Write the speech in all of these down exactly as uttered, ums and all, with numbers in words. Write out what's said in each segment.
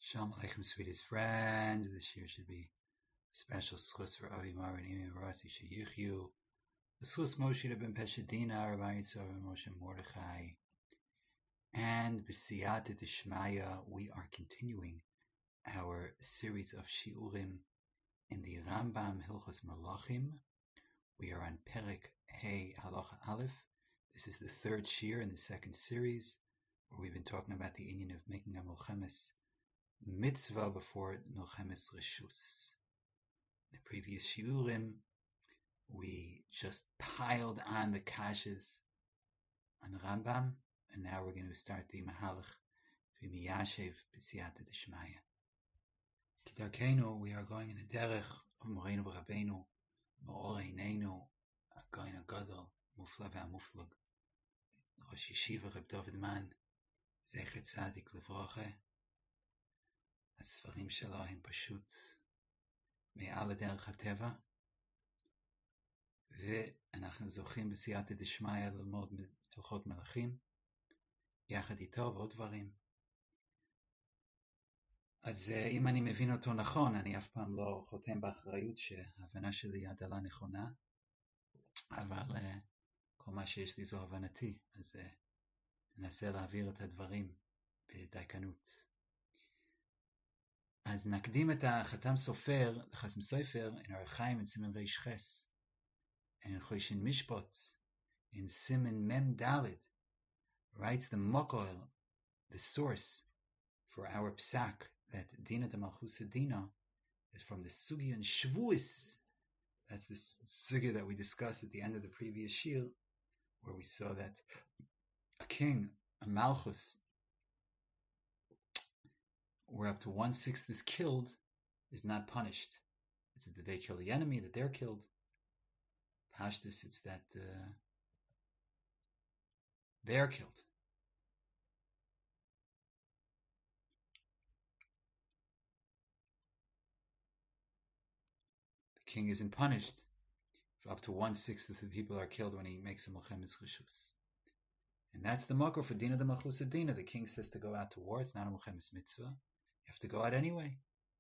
Shalom Aleichem, sweetest friends. This year should be a special schus for Avi Mar and Imi Rasi Sheyichyu. The schus Moshe ben Peshadina, Rabbi Yisrael Moshe Mordechai. And B'siyata Dishmaya, we are continuing our series of shiurim in the Rambam Hilchos Malachim. We are on Perek Hey Halacha Aleph. This is the third shiur in the second series, where we've been talking about the inyan of making a Milchemes mitzvah before Milchemes Reshus. In the previous shiurim, we just piled on the kashas on the Rambam, and now we're going to start the Mahalach to be Miyashev B'siyata Deshmaya. Kidarkenu, we are going in the derech of Moreinu B'Rabbeinu, Ma'oreinenu, Goyin HaGadol, Mufla V'Amuflag, Rosh Yeshiva Reb David Man, Zecher Tzadik Levracha. הספרים שלו הם פשוט מעל הדרך הטבע, ואנחנו זוכים בסייעתא דשמיא ללמוד הלכות מלכים, יחד איתו ועוד דברים. אז אם אני מבין אותו נכון, אני אף פעם לא חותם באחריות שההבנה שלי היא הדלה נכונה, אבל כל מה שיש לי זו הבנתי, אז ננסה להעביר את הדברים בדייקנות. אז נקדים את החתם סופר, חסם סופר, in Orach Chaim in Siman Reish Ches, and in Choshen Mishpat, in Siman Mem Daled, writes the Mokor, the source for our psak, that Dina de Malchus Dina is from the Sugi and Shvuis. That's the Sugi that we discussed at the end of the previous shiur, where we saw that a king, a Malchus, where up to one-sixth is killed, is not punished. It's that they kill the enemy, that they're killed. Pashtus, it's that uh, they're killed. The king isn't punished if up to one-sixth of the people are killed when he makes a Milchemes Reshus. And that's the makor for Dina de Malchus Dina. The king says to go out to war. It's not a Milchemes mitzvah. You have to go out anyway.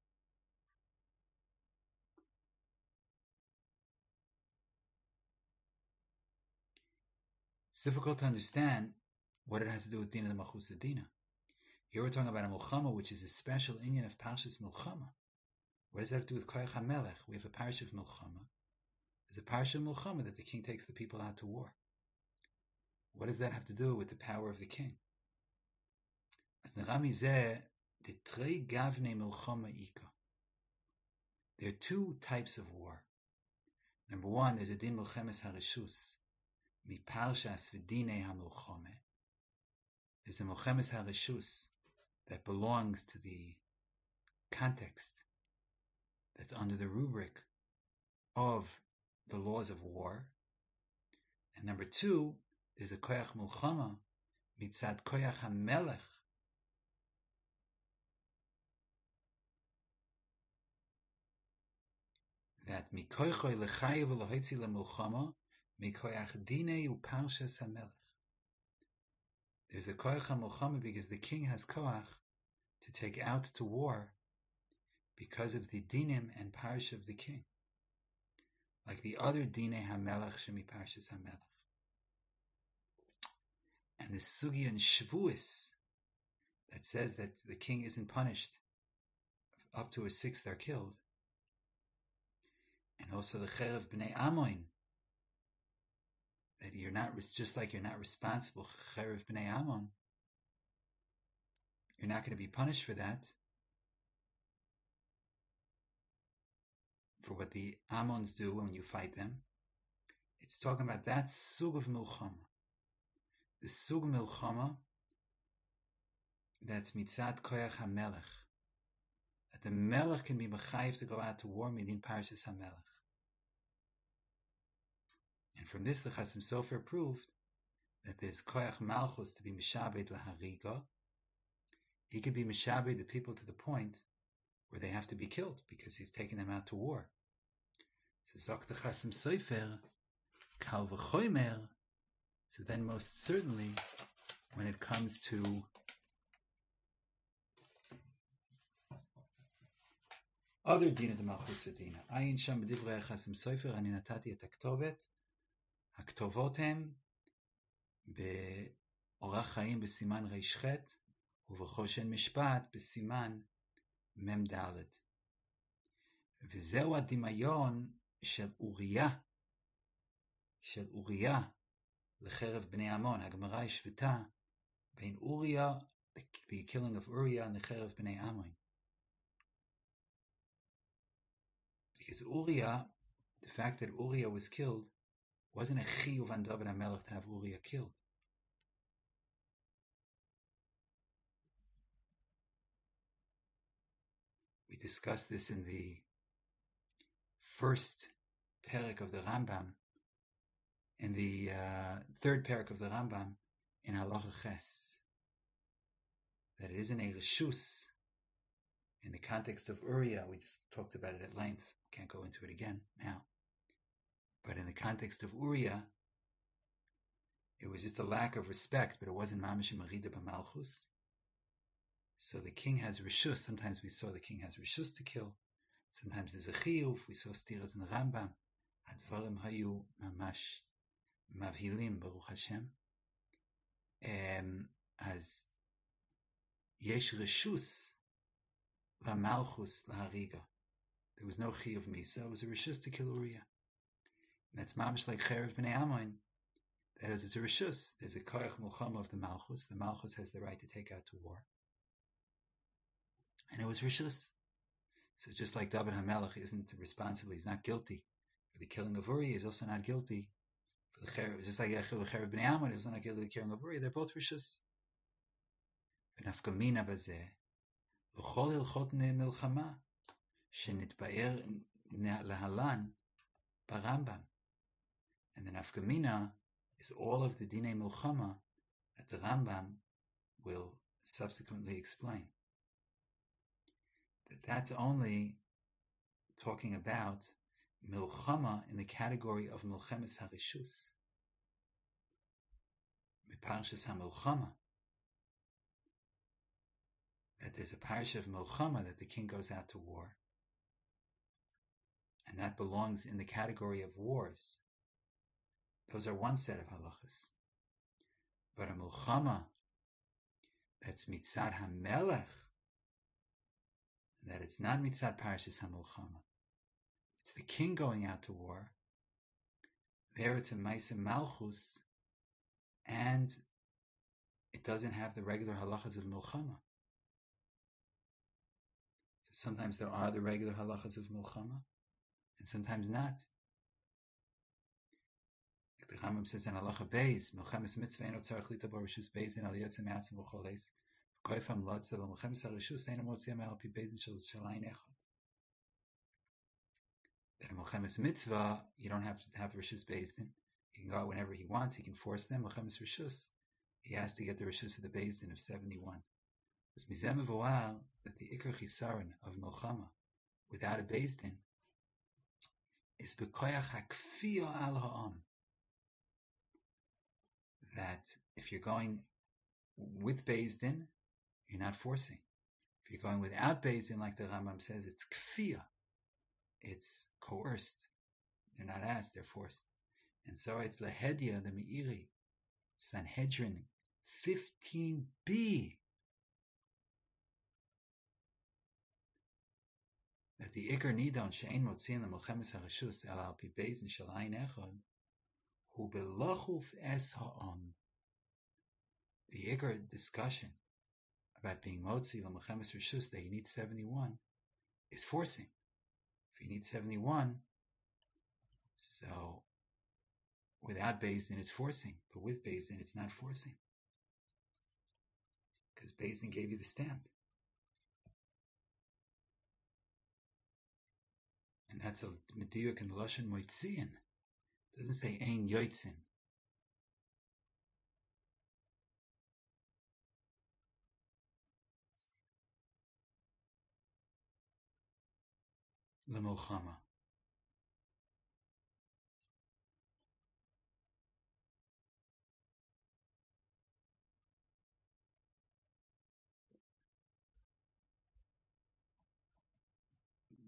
It's difficult to understand what it has to do with Dina de Malchus Dina. Here we're talking about a Milchama, which is a special inyan of Parshas Milchama. What does that have to do with Koyach HaMelech? We have a Parsha of Milchama. There's a Parsha of Milchama that the king takes the people out to war. What does that have to do with the power of the king? As Nerami Zeh, the Trei Gavnei Milchama Ika. There are two types of war. Number one, there's a Din Milchemes HaReshus, Mi Parshas V'Dinei HaMilchama. There's a Milchemes HaReshus that belongs to the context that's under the rubric of the laws of war. And number two, there's a Koyach Milchama Mitzad Koyach HaMelech, that mikoychoy lechayev v'lohitzi lemilchama mikoyach dinei u'parshas hamelech. There's a koyach hamilchama because the king has koyach to take out to war because of the dinim and parsha of the king, like the other dinei hamelech shemi parshas hamelech. And the sugi and shvuis that says that the king isn't punished up to a sixth are killed. And also the Cherev B'nei Ammon, that you're not, just like you're not responsible for Cherev B'nei Ammon, you're not going to be punished for that, for what the Ammons do when you fight them. It's talking about that Sug of Milchama. The Sug Milchama, that's Mitzad Koyach HaMelech. That the Melech can be mechayiv to go out to war, midin Parshas HaMelech. And from this, the Chasam Sofer proved that there's Koyach Malchus to be Mishabed Lahariga. He could be Mishabed the people to the point where they have to be killed because he's taking them out to war. So Zok the Chasam Sofer, Kal V'chomer. So then, most certainly, when it comes to other dina de malchus dina. Ayin sham b'divrei chasim sofer ani natati et haktovet. הכתובות הם באורח חיים בסימן ר"ח ובחושן משפט בסימן מ"ד. וזהו הדמיון של אוריה, של אוריה לחרב בני עמון. הגמרא השוותה בין אוריה, the killing of Uriah, and לחרב בני עמון. Because Uriah, the fact that Uriah was killed, wasn't a chiyuv on David HaMelech to have Uriah killed. We discussed this in the first parak of the Rambam, in the uh, third parak of the Rambam, in Halacha Ches, that it isn't a reshus in the context of Uriah. We just talked about it at length. Can't go into it again now. But in the context of Uriah, it was just a lack of respect, but it wasn't mamish merida b'malchus. So the king has reshus. Sometimes we saw the king has reshus to kill. Sometimes there's a chiyuv. We saw stiras in the Rambam. Advarim hayu mamash mavhilim baruch Hashem. Um, as yesh reshus la malchus lahariga. There was no chiyuv misa. It was a reshus to kill Uriah. And that's mamish like cherev b'nei Ammon. That is, it's a reshus. There's a koyach mulchama of the malchus. The malchus has the right to take out to war. And it was reshus. So just like David HaMelech isn't responsible, he's not guilty for the killing of Uriah, he's also not guilty for the cherev. Just like cherev b'nei Ammon, he's also not guilty for the killing of Uriah. They're both reshus. ונפקא בזה, וכל הלכות מלחמה שנתבאר להלן ברמב"ם. And the nafkamina is all of the dinei milchama that the Rambam will subsequently explain. That that's only talking about milchama in the category of milchemes harishus. Miparshas hamilchama. That there's a parsha of milchama that the king goes out to war. And that belongs in the category of wars. Those are one set of halachas. But a milchama that's mitzad hamelech, that it's not mitzad parashas hamilchama, it's the king going out to war. There it's a ma'aseh malchus, and it doesn't have the regular halachas of milchama. So sometimes there are the regular halachas of milchama, and sometimes not. The Rambam says in Halacha Beis, Milchemes mitzvah eno tzarich lita bo reshus beis in al yotze me'atzim v'choles, v'koifam lotze v'milchemes hareshus eno motziyam al pi beis shel shalayin echad. That a Milchemes mitzvah, you don't have to have reshus beis din. He can go out whenever he wants. He can force them. Milchemes reshus, he has to get the reshus of the beis din of seventy-one. It's mizem v'oal that the ikar chisaron of milchama without a beis din is b'koyach hakfiya al ha'am. That if you're going with Beis Din, you're not forcing. If you're going without Beis Din, like the Rambam says, it's kfiyah. It's coerced. They're not asked, they're forced. And so it's Lahedya, the Meiri, Sanhedrin, fifteen b. That the Iker Nidon, She'ein Motzin, the Milchemes HaReshus, El Al Pi Beis Din Shel Ayin Echad, Hu Belachuf Es Ha'am. The Iker discussion about being Motzi L'Milchemes Reshus that you need seventy-one is forcing. If you need seventy-one, so without Beis Din it's forcing, but with Beis Din it's not forcing. Because Beis Din gave you the stamp. And that's a mediyuk in the Lashon Moitziin. It doesn't say Ein Yoitzin. L'milchama.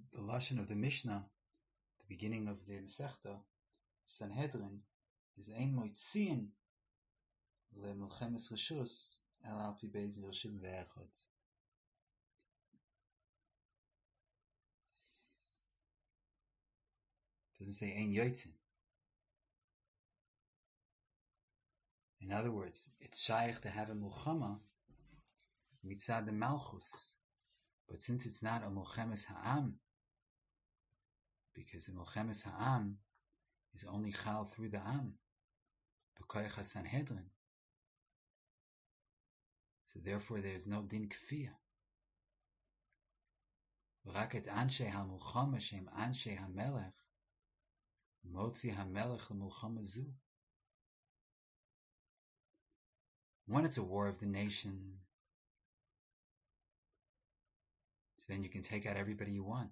the lashon of the Mishnah, the beginning of the Masechta Sanhedrin, is ein moitziin le milchemes reshus el al pi beis yoshim ve'echad. It doesn't say ein yotzin. In other words, it's shaykh to have a mulchama mitzad the malchus, but since it's not a mulchemes ha'am, because the mulchemes ha'am is only chal through the am, b'koyach haSanhedrin, so therefore there is no din kfiyah. V'rak et anshe ha'mulchama shem anshe ha'melech motzi ha'melech l'mulchama zu. When it's a war of the nation, so then you can take out everybody you want,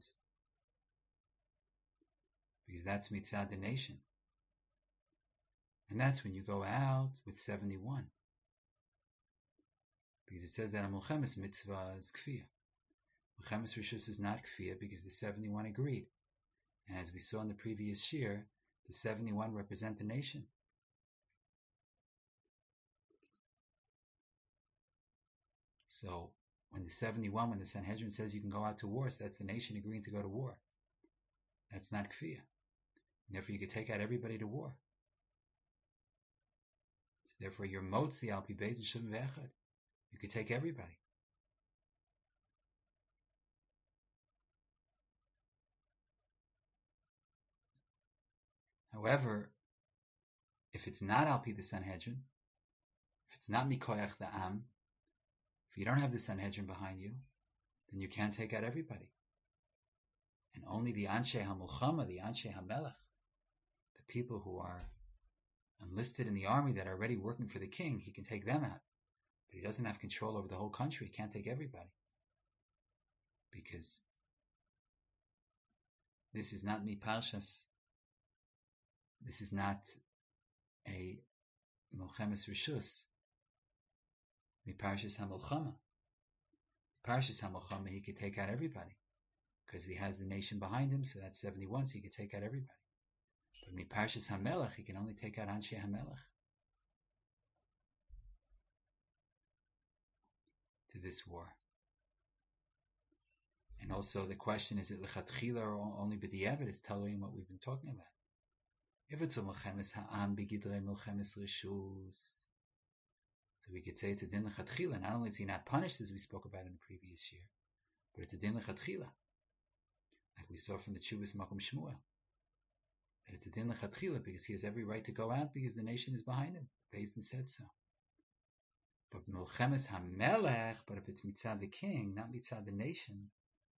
because that's mitzad the nation. And that's when you go out with seventy-one. Because it says that a mulchemes mitzvah is kfiyah. Mulchemes reshus is not kfiyah because the seventy-one agreed. And as we saw in the previous year, the seventy-one represent the nation. So when the seventy-one, when the Sanhedrin says you can go out to war, so that's the nation agreeing to go to war. That's not kfiyah. Therefore, you could take out everybody to war. So therefore, your motzi al pi beis yoshim ve'echad. You could take everybody. However, if it's not al pi the Sanhedrin, if it's not mikoyach the am, if you don't have the Sanhedrin behind you, then you can't take out everybody. And only the anshe ha'mulchama, the anshe ha'melech, the people who are enlisted in the army that are already working for the king, he can take them out. But he doesn't have control over the whole country. He can't take everybody. Because this is not miparshas. This is not a milchemes reshus. Miparshas hamulchama. Parshas hamulchama, he could take out everybody. Because he has the nation behind him, so that's seventy-one, so he could take out everybody. But miparshas hamelech, he can only take out anshe hamelech. To this war. And also the question, is it lechatchila or only b'diavad? It's telling what we've been talking about. If it's a milchemes ha'am b'gidrei milchemes reshus, so we could say it's a din lechatchila. Not only is he not punished, as we spoke about in the previous year, but it's a din lechatchila, like we saw from the Tshuvas Makom Shmuel, that it's a din lechatchila because he has every right to go out because the nation is behind him. Beis Din said so. But milchemes hamelech, but if it's mitzad the king, not mitzad the nation,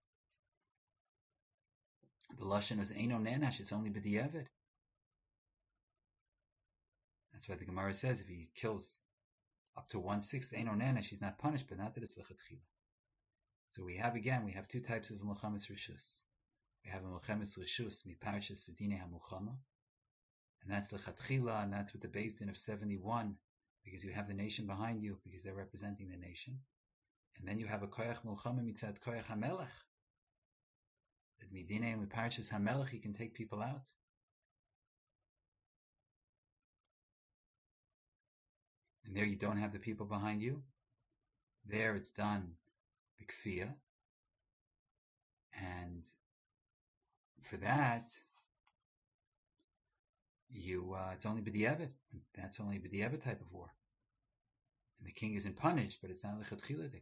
the lashon is eino nenash. It's only b'diavad. That's why the Gemara says if he kills up to one sixth, eino nenash, he's not punished, but not that it's lechatchila. So we have again, we have two types of milchemes reshus. We have a milchemes reshus miparshas v'dinei hamulchama, and that's lechatchila, and that's with the Beis Din of seventy-one. Because you have the nation behind you, because they're representing the nation. And then you have a koyach mulchama mitzad koyach hamelech. That midinei and miparshas hamelech, he can take people out. And there you don't have the people behind you. There it's done b'kfiyah. And for that, you uh, it's only b'diavad. That's only b'diavad type of war. And the king isn't punished, but it's not lechatchiladik.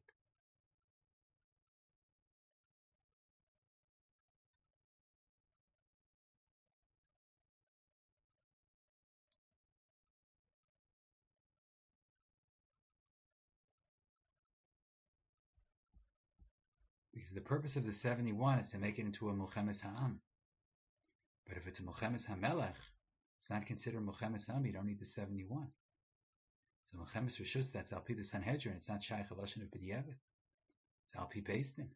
Because the purpose of the seventy-one is to make it into a milchemes ha'am. But if it's a milchemes hamelech, it's not considered milchemes ha'am. You don't need the seventy-one. So milchemes reshus, that's al pi the Sanhedrin. It's not shaykh lashon of b'diavad. It's al pi Beis Din.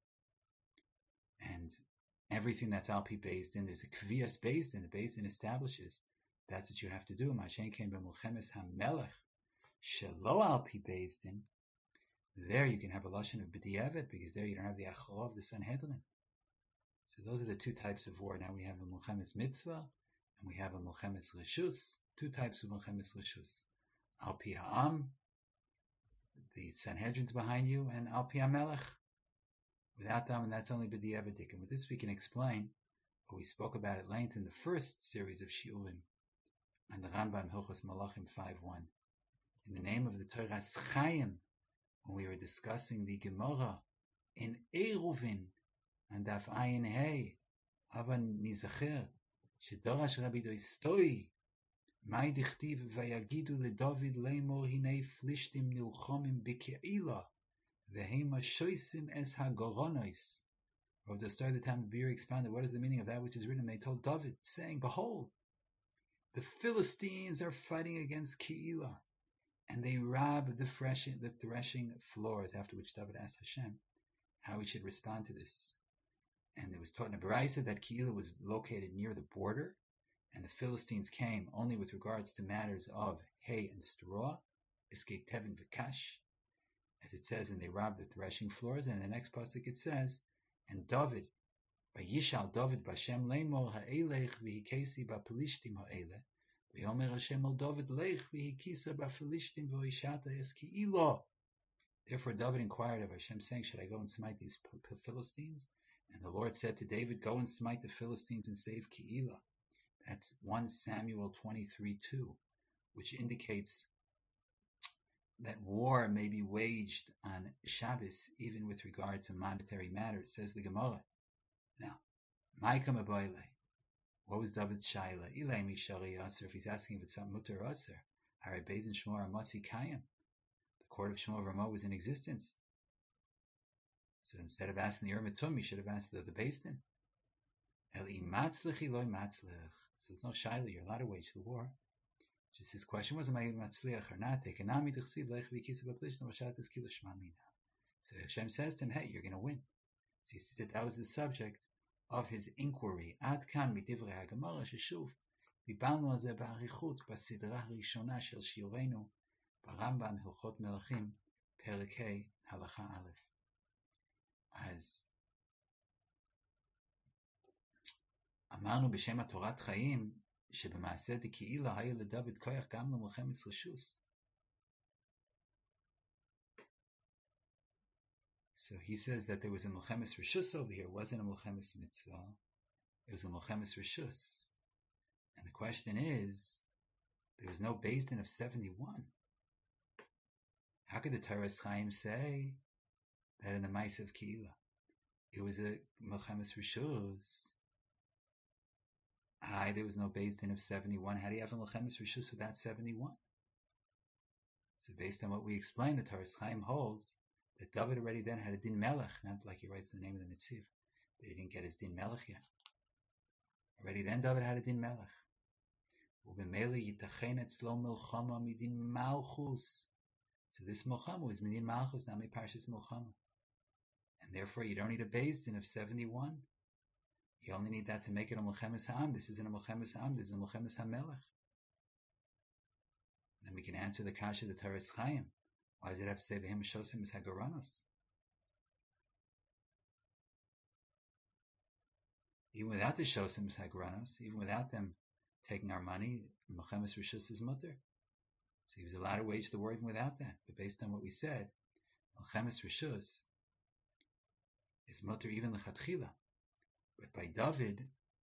And everything that's al pi Beis Din, there's a kviyas Beis Din. The Beis Din establishes that's what you have to do. Mashen came by milchemes hamelech shelo al pi Beis Din. There you can have a lashon of b'diavad because there you don't have the achor of the Sanhedrin. So those are the two types of war. Now we have a Milchemes Mitzvah and we have a Milchemes Rishus. Two types of Milchemes Rishus. Al Pi Ha'am, the Sanhedrin's behind you, and Al Pi HaMelech. Without them, and that's only B'di'evadik. And with this we can explain what we spoke about at length in the first series of Shiurim and the Rambam Hilchos Malachim five one. In the name of the Toras Chaim, when we were discussing the Gemara in Eruvin and Daf Ayin Hey, Havan Nizacher, Shedorash Rabbi Doistoi, Mai Dichtiv Vayagidu LeDavid Leimor Hinei Flishtim Nilchomim Bikeila, Vehema Shoisim Es HaGoronois. Rav Dostoi the Tamabiri expounded what is the meaning of that which is written. They told David, saying, behold, the Philistines are fighting against Ke'ilah, and they rob the threshing, the threshing floors, after which David asked Hashem how he should respond to this. And it was taught in a Baraisa that Ke'ilah was located near the border, and the Philistines came only with regards to matters of hay and straw, Iskek Tevin Vikash, as it says, and they robbed the threshing floors. And in the next pasuk it says, and David, by Yishal David Bashem Lemor Ha'elech V'hikesi Ba'Pelishtim Ha'eleh, V'yomer Hashem El David Lech V'hikisa Ba'Pelishtim V'Ishata Es Ke'ilah. Therefore David inquired of Hashem, saying, should I go and smite these Philistines? And the Lord said to David, go and smite the Philistines and save Ke'ilah. That's First Samuel twenty-three two, which indicates that war may be waged on Shabbos, even with regard to monetary matters, says the Gemara. Now, Maika Maboile, what was David's shaila? Ilay Mishari Yatzer, if he's asking if it's something mutter or Yatzer, Hare Beis Din Shmor Amatzi Kayim. The court of Shmor Ramah was in existence. So instead of asking the Urmatum, you should have asked the, the Beis Din. Eli Matzlich Eloi Matzlich. So there's no shaila, you're allowed to wage the war. Just his question was, am I matzliach or not? So Hashem says to him, hey, you're going to win. So you see that that was the subject of his inquiry. Ad kan midivrei haGemara sheshuv dibalnu al zeh ba'arichut basidra harishona shel shiureinu barambam Hilchot Melachim perek Hey halacha aleph. As אמרנו בשם התורת חיים שבמעשה דקהילה היה לדוד כוח גם למלחמת רשוס. So he says that there was a Milchemes Rishus over here. It wasn't a Milchemes Mitzvah. It was a Milchemes Rishus. And the question is, there was no Beis Din of seventy-one. How could the Toras Chaim say that in the Maaseh of Ke'ilah it was a Milchemes Rishus? Aye, there was no Beis Din of seventy-one. How do you have a Milchemes Rishus without seventy-one? So based on what we explained, the Toras Chaim holds that David already then had a Din Melech, not like he writes the name of the Netziv, that he didn't get his Din Melech yet. Already then David had a Din Melech. Ubemele yitachen etzlo milchama midin malchus. So this milchama is midin malchus, not parshas milchama. And therefore you don't need a Beis Din of seventy-one. You only need that to make it a Milchemes Ha'am. This isn't a Milchemes Ha'am, this is a Milchemes HaMelech. Then we can answer the kasha of the Toras Chaim. Why does it have to say V'hem Shosim Es HaGoranos? Even without the Shosim Es HaGoranos, even without them taking our money, Milchemes Rishus is mutter. So he was allowed to wage the war even without that. But based on what we said, Milchemes Rishus is mutter even l'chatchila. But by David,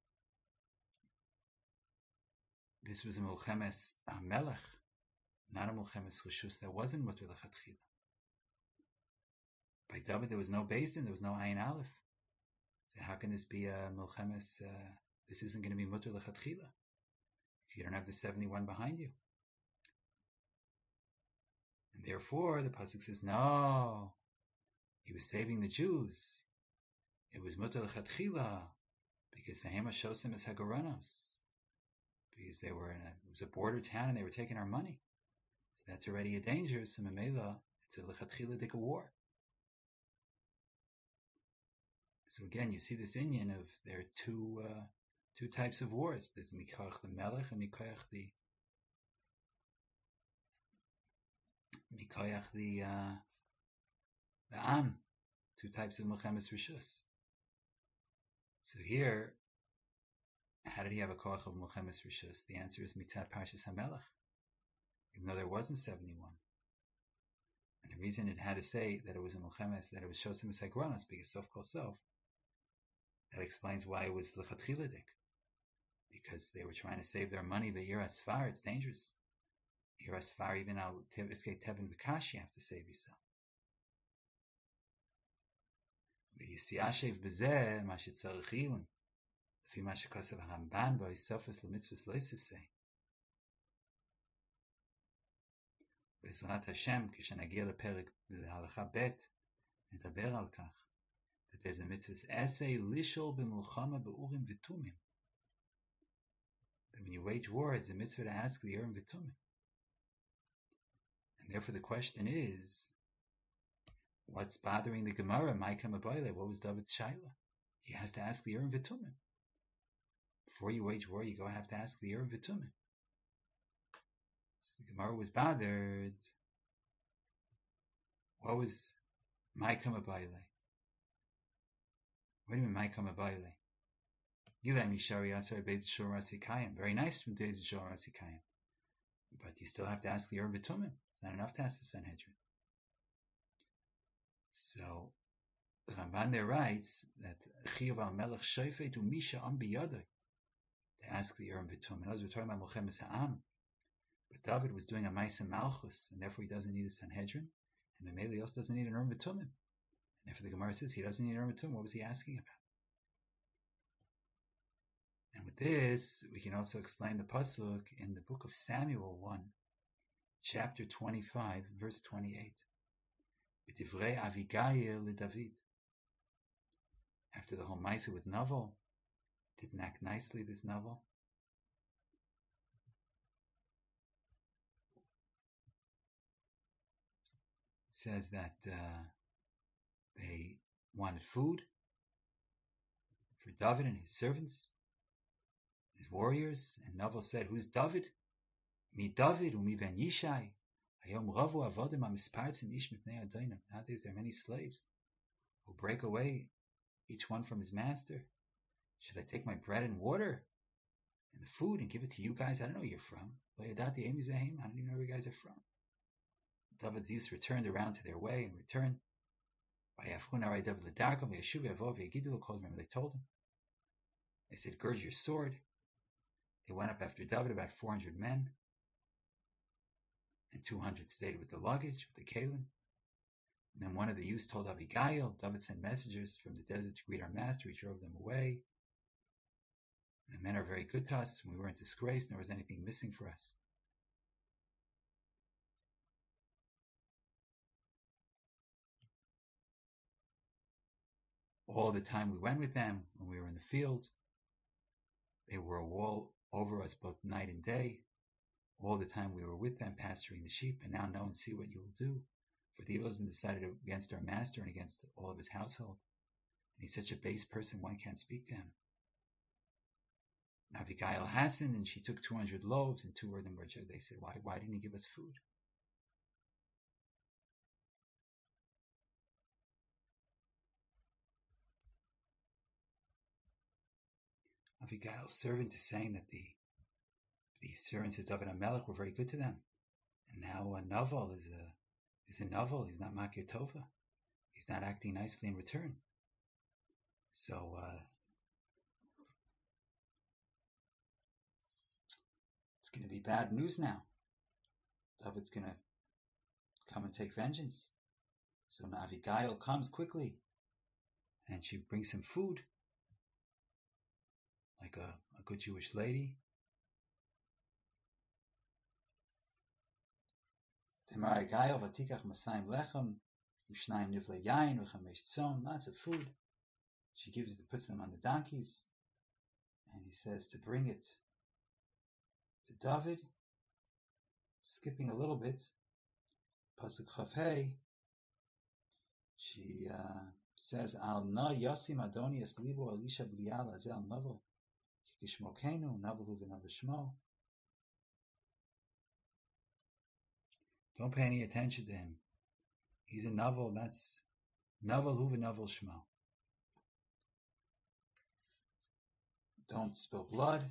this was a Milchemes HaMelech, not a Milchemes Rishus that wasn't mutter l'chatchila. By David, there was no Beis Din, there was no Ayin Aleph. So how can this be a Milchemes? Uh, this isn't going to be mutter l'chatchila if you don't have the seventy-one behind you. And therefore, the pasuk says, no, he was saving the Jews. It was mutter l'chatchila because V'hem Shosim Es HaGoranos, because they were in a, it was a border town and they were taking our money. So that's already a danger. It's a memela. It's a l'chatchila dik war. So again, you see this inyan of there are two uh, two types of wars. There's mikoach the melech and mikoach the mikoach the uh, the am. Two types of Milchemes Rishus. So here, how did he have a koach of Milchemes Rishus? The answer is Mitzat Parshas HaMelech, even though there wasn't seventy-one. And the reason it had to say that it was a Milchemes, that it was Shosim Esagronos, because Sof Kol Sof, that explains why it was Lechatchiladik. Because they were trying to save their money, but Yira Sfar, it's dangerous. Yira Sfar, even al Teviske Tevin B'kash, you have to save yourself. V'yisiyashev b'zeh, ma shetzarech iyun, lefi ma shekasav HaRamban b'Yisofes l'mitzvos lo yisaseh. B'ezrat Hashem, כשנגיע לפרק להלכה ב', נדבר על כך, that there's a mitzvahs essay lishol b'mulchama b'urim v'tumim. That when you wage war, it's a mitzvah to ask the urim v'tumim. And therefore the question is, what's bothering the Gemara? Ma'ikam Abayle, what was David's shaila? He has to ask the urim v'tumim. Before you wage war, you go have to ask the urim v'tumim. So the Gemara was bothered. What was Ma'ikam Abayle? What do you mean Ma'ikam Abayle? Yilem Yishari Asar Beit Shor Rasikayim. Very nice from days of Shor Rasikayim. But you still have to ask the urim v'tumim. It's not enough to ask the Sanhedrin. So the Ramban there writes that Chiyuv al Melech Shofet u'Misha Am biyadoi, to ask the urim v'tumim. In other words, we're talking about Milchemes Ha'am. But David was doing a Maisa Malchus, and therefore he doesn't need a Sanhedrin, and Memele also doesn't need an urim v'tumim. And therefore the Gemara says he doesn't need an urim v'tumim. What was he asking about? And with this, we can also explain the pasuk in the book of Samuel one, chapter twenty-five, verse twenty-eight. B'divrei Avigail l'David. After the whole Maisa with Naval, didn't act nicely, this Naval. It says that uh, they wanted food for David and his servants, his warriors, and Naval said, "Who's David? Mi David, umi ben Yishai. Hayom ravu avodim hamispartzim ish mipnei adonam." Nowadays there are many slaves who break away, each one from his master. Should I take my bread and water and the food and give it to you guys? I don't know where you're from. I don't even know where you guys are from. David's youth returned around to their way and returned. They told him. They said, "Gird your sword." They went up after David, about four hundred men, and two hundred stayed with the luggage, with the kalim. And then one of the youths told Abigail, David sent messengers from the desert to greet our master. He drove them away. The men are very good to us, and we weren't disgraced, nor was anything missing for us. All the time we went with them, when we were in the field, they were a wall over us both night and day. All the time we were with them, pasturing the sheep, and now know and see what you will do. For the evil has been decided against our master and against all of his household. And he's such a base person, one can't speak to him. And Abigail hastened, and she took two hundred loaves and two earthen jars. They said, why, why didn't he give us food? Abigail's servant is saying that the the servants of David HaMelech were very good to them. And now a Naval is a is a Naval. He's not Makir Tova. He's not acting nicely in return. So uh, it's going to be bad news now. David's going to come and take vengeance. So now Abigail comes quickly, and she brings him food, like a, a good Jewish lady. Lots of food. She gives the puts them on the donkeys, and he says to bring it to David. Skipping a little bit, pasuk Chafei, she uh, says, "Al na yasim Adonias libo Elisha bliala zel navel kishmokenu navel v'navishmo." Don't pay any attention to him. He's a navel. That's navel hu v'navel shmo. don't spill blood.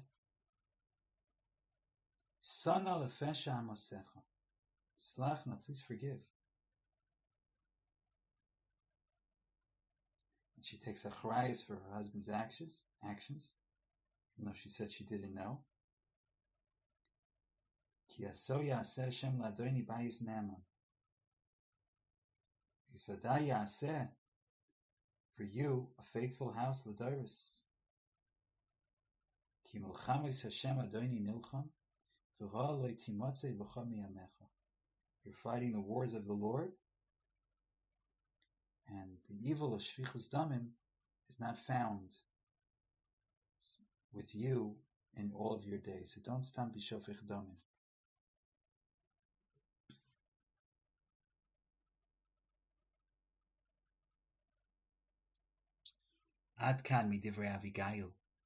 Sana lefesha amosecha. Slachna, please forgive. And she takes achrayus for her husband's actions, actions, even though she said she didn't know. Ki aso yaseh Hashem ladoni bayis ne'eman. Because v'day yaseh, for you, a faithful house, l'doros. Ki milchamis Hashem adoni nilcham, v'ra lo timotze v'cha miyamecha. You're fighting the wars of the Lord, and the evil of shvichus damim is not found with you in all of your days. So don't stand b'shofich damim. Ad kan midivrei Avigail.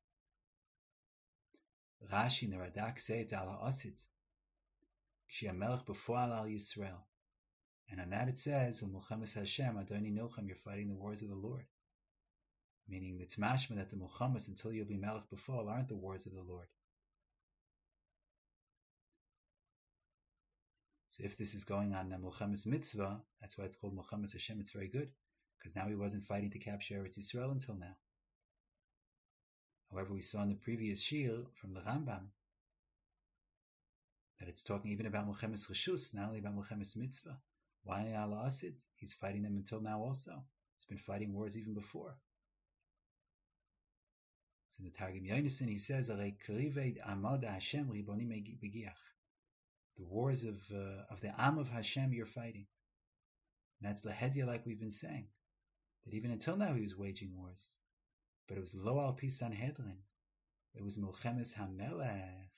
Rashi and the Radak say it's ala asid. Kshi hamelech b'foal al Yisrael. And on that it says, Mulchames Hashem, Adoni Nilcham, you're fighting the wars of the Lord. Meaning it's mashma that the Mulchames, until you'll be melech b'foal, aren't the wars of the Lord. So if this is going on a Mulchames mitzvah, that's why it's called Mulchames Hashem, it's very good. Because now he wasn't fighting to capture Eretz Yisrael until now. However, we saw in the previous shir from the Rambam that it's talking even about Mulchames Reshus, not only about Mulchames Mitzvah. Why Allah Asid? He's fighting them until now also. He's been fighting wars even before. So in the Targum Yonason he says, Hashem the wars of uh, of the Am of Hashem you're fighting. And that's Lahedya, like we've been saying. That even until now he was waging wars. But it was Lo Al Pi Sanhedrin. It was Mulchemes HaMelech.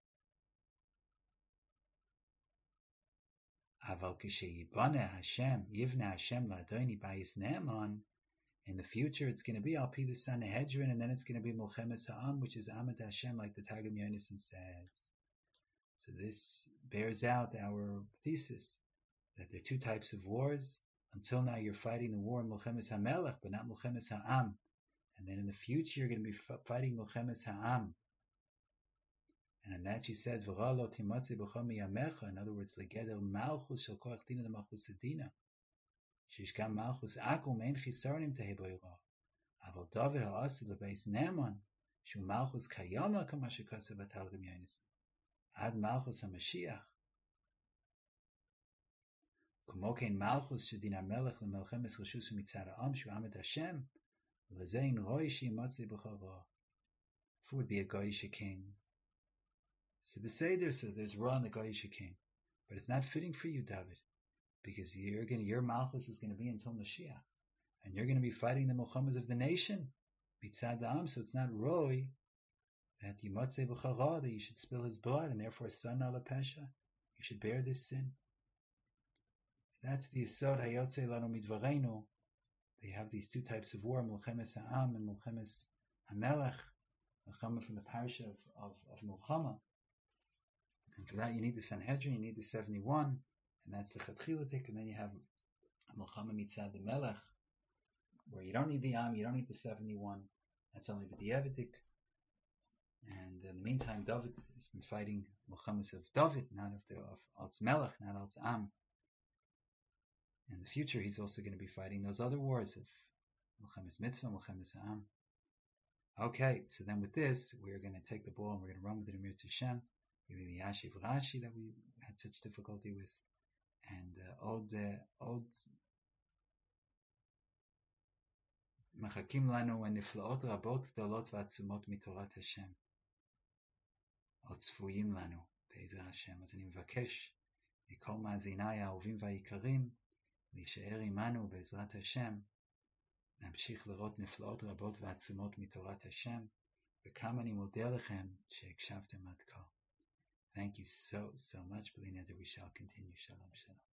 Aval Kishayibane Hashem, Yivna Hashem Ladoni Bayis Ne'eman. In the future it's going to be Al Pi the Sanhedrin, and then it's going to be Mulchemes HaAm, which is Amad Hashem, like the Targum Yonason says. So this bears out our thesis that there are two types of wars. Until now you're fighting the war in Mulchemes HaMelech, but not Mulchemes HaAm. And then in the future, you're going to be fighting Mulchemes HaAm. And in that she said, V'ra lo timatze b'cha miyamecha. In other words, Legeder Malchus shel koach dina de Malchus Edina. Shesh gam Malchus akum ein chisarnim teheboira. Aval David ha'asid lebeis Ne'eman. Shu Malchus kayama kama shekasav v'targum Yonason. Ad Malchus HaMashiach. K'mo kein Malchus shedin HaMelech lemelchemes reshus u'mitzad ha'am shu Amad Hashem. L'zein roi shimatze b'cha ra. If it would be a Goyish king. So Beseder, so there's Ra in the Goyish king. But it's not fitting for you, David. Because you're going to, your Malchus is going to be until Mashiach. And you're going to be fighting the Mulchamas of the nation. Mitzad ha'am, so it's not Roi that Yimatze b'cha ra, that you should spill his blood, and therefore son ala pesha. You should bear this sin. That's the Yisod Hayotze Lanu Midvareinu. They have these two types of war, Mulchemes HaAm and Mulchemes HaMelech. Mulchama from the parasha of, of, of Mulchama. And for that you need the Sanhedrin, you need the seventy-one, and that's the Chatchilatik, and then you have Mulchama Mitzad the Melech, where you don't need the Am, you don't need the seventy-one, that's only the Yevidik. And in the meantime, David has been fighting Mulchamas of David, not of the of Alts Melech, not Alts Am. In the future, he's also going to be fighting those other wars of Mulchames Mitzvah, Mulchames Ha'am. Okay, so then with this, we're going to take the ball and we're going to run with the Emir Tishem, the Yashiv Rashi that we had such difficulty with, and uh, Od Od Machakim Lanu and Niflaot Rabot Gdolot V'Atzumot Mitorat Hashem. Od Tzfuyim Lanu Be'ezer Hashem. אז אני מבקש מכל מאזיניי האהובים והיקרים להישאר עמנו בעזרת השם, נמשיך לראות נפלאות רבות ועצומות מתורת השם, וכמה אני מודה לכם שהקשבתם עד כה. Thank you so, so much. B'li neder we shall continue. Shalom, shalom.